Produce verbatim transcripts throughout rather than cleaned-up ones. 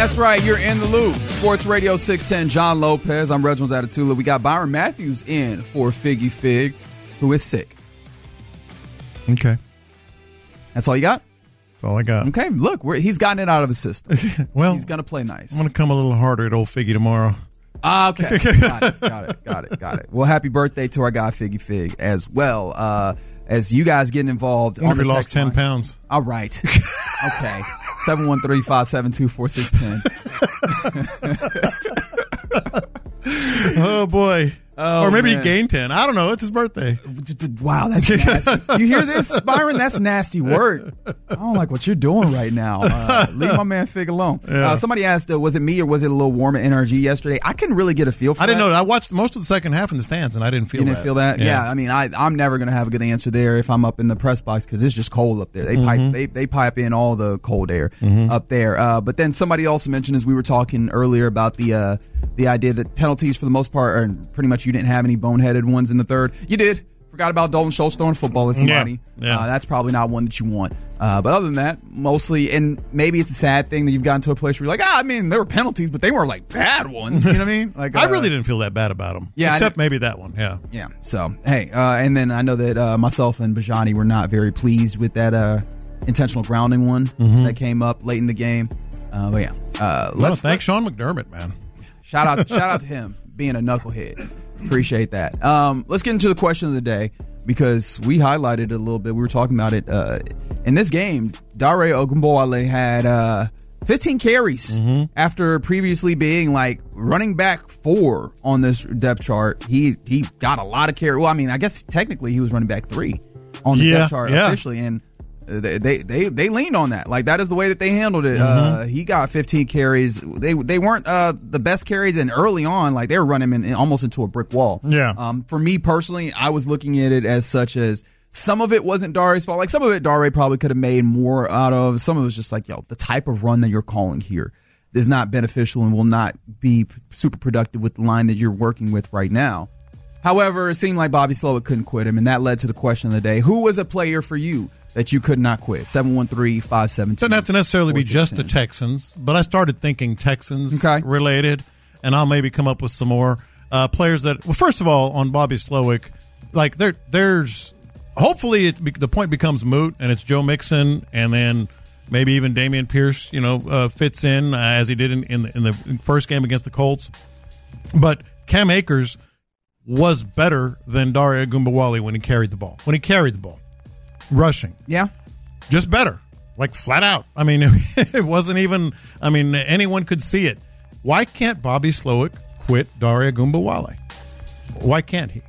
That's right. You're in the loop. Sports Radio six ten, John Lopez. I'm Reginald Atatula. We got Byron Matthews in for Figgy Fig, who is sick. Okay. That's all you got? That's all I got. Okay, look, we're, he's gotten it out of his system. Well, he's going to play nice. I'm going to come a little harder at old Figgy tomorrow. Ah, okay. got it, got it, got it, got it. Well, happy birthday to our guy Figgy Fig as well. Uh, as you guys getting involved. I wonder if he lost ten pounds. All right. Okay. seven one three, five seven two, four six one zero. Oh, boy. Oh, or maybe man. he gained ten. I don't know. It's his birthday. Wow, that's nasty. You hear this, Byron? That's nasty word. I don't like what you're doing right now. Uh, leave my man Fig alone. Yeah. Uh, somebody asked, uh, was it me or was it a little warm at N R G yesterday? I couldn't really get a feel for I didn't that. know. I watched most of the second half in the stands, and I didn't feel You didn't that. feel that? Yeah. yeah I mean, I, I'm never going to have a good answer there if I'm up in the press box because it's just cold up there. They Mm-hmm. pipe they, they pipe in all the cold air mm-hmm. up there. Uh, but then somebody also mentioned as we were talking earlier about the uh, the idea that penalties for the most part, or pretty much you didn't have any boneheaded ones in the third. You did. Forgot about Dalton Schultz throwing football at somebody. Yeah, yeah. Uh, that's probably not one that you want. Uh, but other than that, mostly, and maybe it's a sad thing that you've gotten to a place where you're like, ah, I mean, there were penalties, but they were like bad ones. You know what I mean? Like, I uh, really didn't feel that bad about them. Yeah, Except maybe that one. Yeah. Yeah. So, hey, uh, and then I know that uh, myself and Bajani were not very pleased with that uh, intentional grounding one mm-hmm. that came up late in the game. Uh, but yeah. Uh, Well, let's thanks, Sean McDermott, man. Shout out, shout out to him being a knucklehead. Appreciate that. Um, let's get into the question of the day because we highlighted it a little bit. We were talking about it uh, in this game. Dare Ogunbowale had uh, fifteen carries mm-hmm. after previously being like running back four on this depth chart. He he got a lot of carries. Well, I mean, I guess technically he was running back three on the yeah, depth chart yeah. officially, and They, they they they leaned on that. Like that is the way that they handled it. Mm-hmm. Uh, he got fifteen carries. They they weren't uh, the best carries, and early on, like they were running him in, almost into a brick wall. Yeah. Um. For me personally, I was looking at it as such as some of it wasn't Dare's fault. Like some of it, Dare probably could have made more out of. Some of it was just like, yo, the type of run that you're calling here is not beneficial and will not be super productive with the line that you're working with right now. However, it seemed like Bobby Slowick couldn't quit him, and that led to the question of the day: who was a player for you that you could not quit? seven one three, five seven two. Doesn't have to necessarily be just the Texans, but I started thinking Texans okay. related, and I'll maybe come up with some more uh, players that. Well, first of all, on Bobby Slowick, like there, there's hopefully it, the point becomes moot, and it's Joe Mixon, and then maybe even Dameon Pierce, you know, uh, fits in uh, as he did in, in the, in the first game against the Colts. But Cam Akers was better than Dare Ogunbowale when he carried the ball. When he carried the ball. Rushing. Yeah. Just better. Like flat out. I mean, it wasn't even, I mean, anyone could see it. Why can't Bobby Slowick quit Dare Ogunbowale? Why can't he?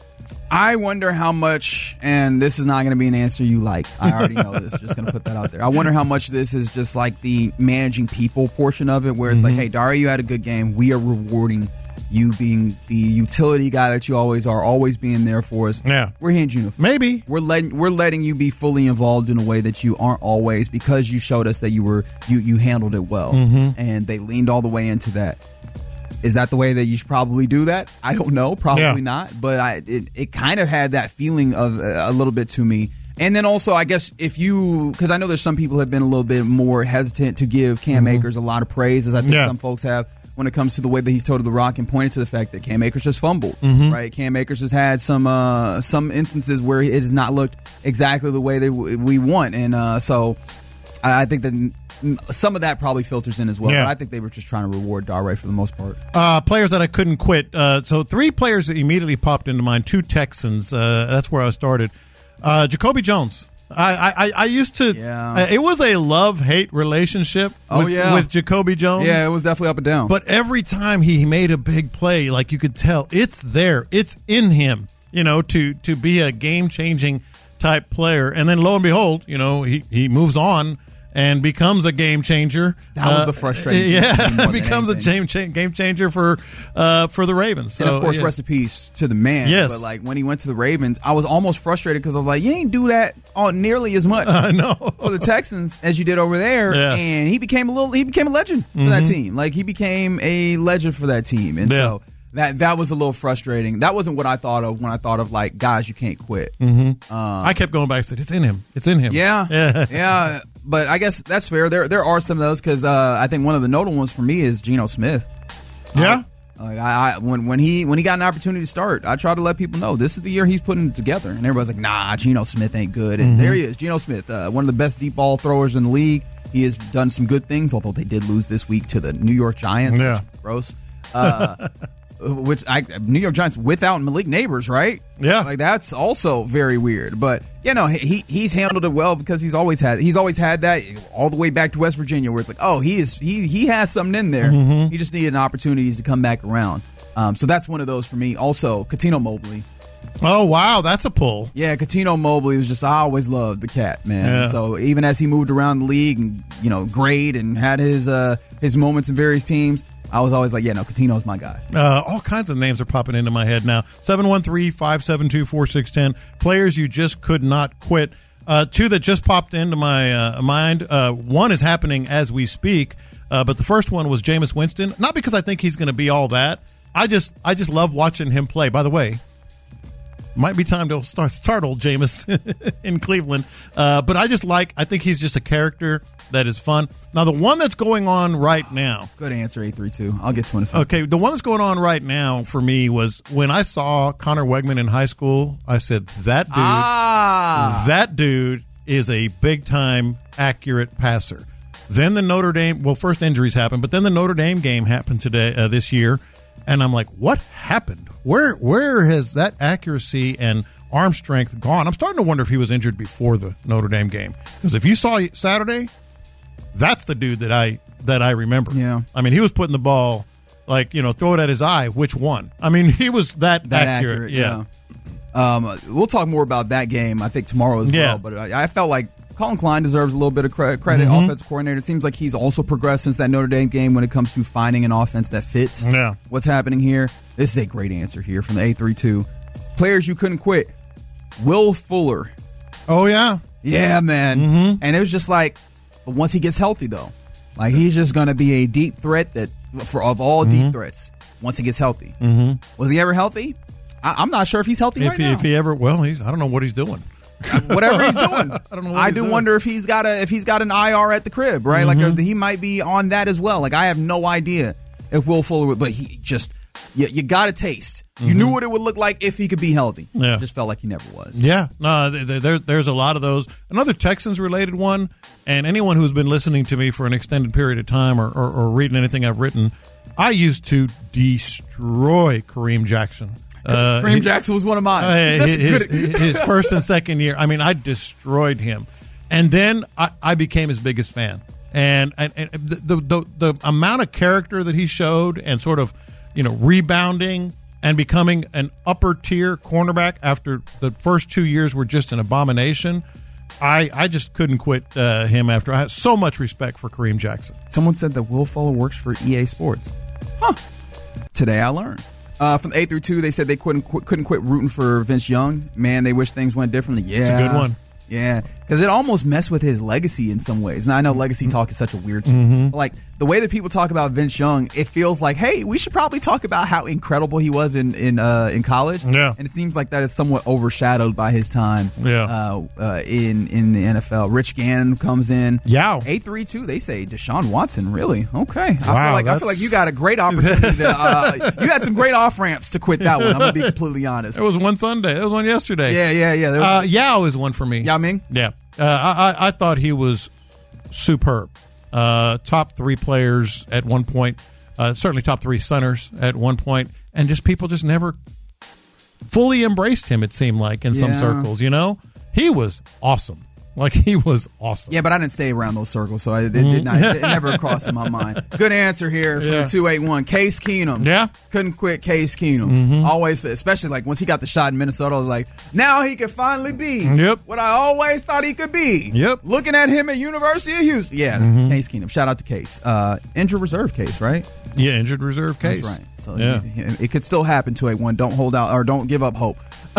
I wonder how much, and this is not going to be an answer you like. I already know this. Just going to put that out there. I wonder how much this is just like the managing people portion of it, where it's mm-hmm. like, hey, Dare, you had a good game. We are rewarding you being the utility guy that you always are, always being there for us. Yeah. We're handing you a Maybe. We're letting we're letting you be fully involved in a way that you aren't always, because you showed us that you were you, you handled it well. Mm-hmm. And they leaned all the way into that. Is that the way that you should probably do that? I don't know. Probably yeah. not. But I it, it kind of had that feeling of uh, a little bit to me. And then also, I guess if you, because I know there's some people have been a little bit more hesitant to give Cam mm-hmm. Akers a lot of praise, as I think yeah. some folks have, when it comes to the way that he's toted the rock and pointed to the fact that Cam Akers just fumbled, mm-hmm. right? Cam Akers has had some uh, some instances where it has not looked exactly the way that w- we want. And uh, so I, I think that some of that probably filters in as well. Yeah. But I think they were just trying to reward Dare for the most part. Uh, players that I couldn't quit. Uh, so three players that immediately popped into mind. Two Texans. Uh, that's where I started. Uh, Jacoby Jones. I, I, I used to. Yeah. Uh, it was a love-hate relationship. Oh, with, yeah. with Jacoby Jones. Yeah, it was definitely up and down. But every time he made a big play, like you could tell, it's there. It's in him. You know, to to be a game-changing type player, and then lo and behold, you know, he he moves on and becomes a game changer. That was uh, the frustrating yeah, thing. becomes a game, cha- game changer for uh, for the Ravens. So, and of course, yeah. rest in peace to the man. Yes. But like when he went to the Ravens, I was almost frustrated because I was like, you ain't do that on nearly as much I know. for the Texans as you did over there. Yeah. And he became a little, he became a legend for mm-hmm. that team. Like he became a legend for that team. And yeah. so that that was a little frustrating. That wasn't what I thought of when I thought of like, guys, you can't quit. Mm-hmm. Um, I kept going back and said, it's in him. It's in him. Yeah. Yeah. yeah. but I guess that's fair. There there are some of those because uh, I think one of the notable ones for me is Geno Smith. Yeah. Uh, like I, I when when he when he got an opportunity to start, I tried to let people know this is the year he's putting it together, and everybody's like, "Nah, Geno Smith ain't good." And mm-hmm. there he is, Geno Smith, uh, one of the best deep ball throwers in the league. He has done some good things, although they did lose this week to the New York Giants. Yeah, which is gross. Uh, which I New York Giants without Malik Neighbors, right? Yeah, like that's also very weird. But you know, he he's handled it well because he's always had he's always had that all the way back to West Virginia, where it's like, oh, he is he he has something in there. Mm-hmm. He just needed an opportunity to come back around. Um, so that's one of those for me. Also, Cuttino Mobley. Oh wow, that's a pull. Yeah, Cuttino Mobley was just I always loved the cat, man. Yeah. So even as he moved around the league and you know, great and had his uh, his moments in various teams, I was always like, yeah, no, Coutinho's my guy. Uh, all kinds of names are popping into my head now. seven one three, five seven two, four six one zero. Players you just could not quit. Uh, two that just popped into my uh, mind. Uh, one is happening as we speak, uh, but the first one was Jameis Winston. Not because I think he's going to be all that. I just I just love watching him play. By the way, might be time to start, start old Jameis in Cleveland. Uh, but I just like, I think he's just a character that is fun. Now, the one that's going on right now. Good answer, eight three two. I'll get to it in a second. Okay, the one that's going on right now for me was when I saw Connor Wegman in high school, I said, that dude, ah. that dude is a big-time accurate passer. Then the Notre Dame, well, first injuries happened, but then the Notre Dame game happened today, uh, this year. And I'm like, what happened? Where where has that accuracy and arm strength gone? I'm starting to wonder if he was injured before the Notre Dame game. Because if you saw Saturday, that's the dude that I that I remember. Yeah. I mean, he was putting the ball, like, you know, throw it at his eye. Which one? I mean, he was that, that accurate. accurate yeah. yeah. Um, we'll talk more about that game, I think, tomorrow as yeah. well. But I, I felt like Colin Klein deserves a little bit of credit. credit mm-hmm. Offensive coordinator. It seems like he's also progressed since that Notre Dame game when it comes to finding an offense that fits yeah. what's happening here. This is a great answer here from the eight three two. Players you couldn't quit. Will Fuller. Oh, yeah. Yeah, man. Mm-hmm. And it was just like, but once he gets healthy, though, like he's just going to be a deep threat that for of all mm-hmm. deep threats once he gets healthy. Mm-hmm. Was he ever healthy? I, I'm not sure if he's healthy if right he, now. If he ever, well, he's I don't know what he's doing. Whatever he's doing, I don't know. What I he's do doing. wonder if he's got a if he's got an I R at the crib, right? Mm-hmm. Like he might be on that as well. Like I have no idea if Will Fuller would, but he just you, you got a taste. You mm-hmm. knew what it would look like if he could be healthy. Yeah, just felt like he never was. Yeah, no, there, there's a lot of those. Another Texans related one, and anyone who's been listening to me for an extended period of time or, or, or reading anything I've written, I used to destroy Kareem Jackson. Uh, Kareem he, Jackson was one of mine. Uh, his, his first and second year, I mean, I destroyed him, and then I, I became his biggest fan. And, and, and the, the the amount of character that he showed, and sort of, you know, rebounding and becoming an upper tier cornerback after the first two years were just an abomination. I, I just couldn't quit uh, him after. I had so much respect for Kareem Jackson. Someone said that Will Fuller works for E A Sports. Huh. Today I learned. Uh, from eight through two, they said they couldn't qu- couldn't quit rooting for Vince Young. Man, they wish things went differently. Yeah, it's a good one. Yeah, because it almost messed with his legacy in some ways. And I know legacy talk is such a weird term. Mm-hmm. But like the way that people talk about Vince Young, it feels like, hey, we should probably talk about how incredible he was in in uh, in college. Yeah, and it seems like that is somewhat overshadowed by his time. Yeah. Uh, uh, in in the N F L. Rich Gannon comes in. Yeah, eight three two. They say Deshaun Watson. Really? Okay. I wow, feel like I feel like you got a great opportunity. to, uh, you had some great off ramps to quit that one. I'm gonna be completely honest. There was one Sunday. There was one yesterday. Yeah, yeah, yeah. There was, uh, Yao is one for me. Yao Ming. Yeah. Uh, I, I thought he was superb. Uh, top three players at one point, uh, certainly top three centers at one point, and just people just never fully embraced him, it seemed like, in yeah. some circles, you know? He was awesome. Like, he was awesome. Yeah, but I didn't stay around those circles, so it, it did not. It never crossed in my mind. Good answer here from yeah. two eight one. Case Keenum. Yeah. Couldn't quit Case Keenum. Mm-hmm. Always, especially like once he got the shot in Minnesota, I was like, now he can finally be yep. what I always thought he could be. Yep. Looking at him at University of Houston. Yeah, mm-hmm. Case Keenum. Shout out to Case. Uh, injured reserve Case, right? Yeah, injured reserve Case. That's right. So yeah. it, it could still happen, two eight one. Don't hold out or don't give up hope.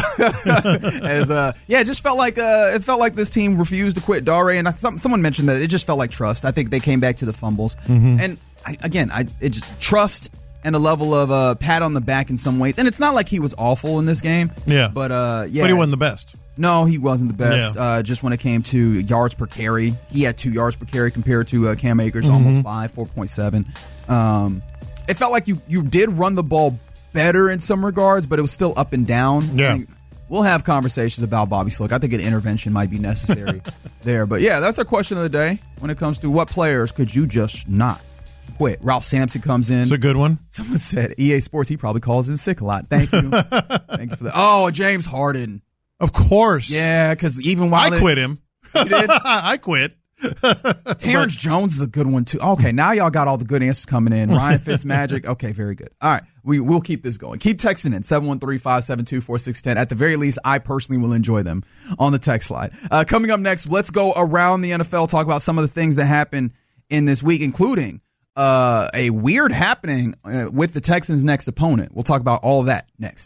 As uh, yeah, it just felt like uh, it felt like this team refused to quit. Dare and I, some, someone mentioned that it just felt like trust. I think they came back to the fumbles, mm-hmm. and I, again, I it just trust and a level of uh, pat on the back in some ways. And it's not like he was awful in this game. Yeah, but uh, yeah, but he wasn't the best. No, he wasn't the best. Yeah. Uh, just when it came to yards per carry, he had two yards per carry compared to uh, Cam Akers, Mm-hmm. almost five, four point seven. Um, it felt like you you did run the ball better in some regards, but it was still up and down. Yeah. I mean, we'll have conversations about Bobby Slick. I think an intervention might be necessary there. But yeah, that's our question of the day when it comes to what players could you just not quit. Ralph Sampson comes in. It's a good one. Someone said E A Sports, he probably calls in sick a lot. Thank you. Thank you for that. Oh, James Harden. Of course. Yeah, because even while I it, quit him. You did? I quit. Terrence Jones is a good one too. Okay, now y'all got all the good answers coming in. Ryan Fitzmagic. Okay, very good. All right, we we'll keep this going. Keep texting in seven one three, five seven two, four six one zero. At the very least, I personally will enjoy them on the text line. Uh, coming up next, let's go around the N F L, talk about some of the things that happened in this week, including uh, a weird happening uh, with the Texans' next opponent. We'll talk about all of that next.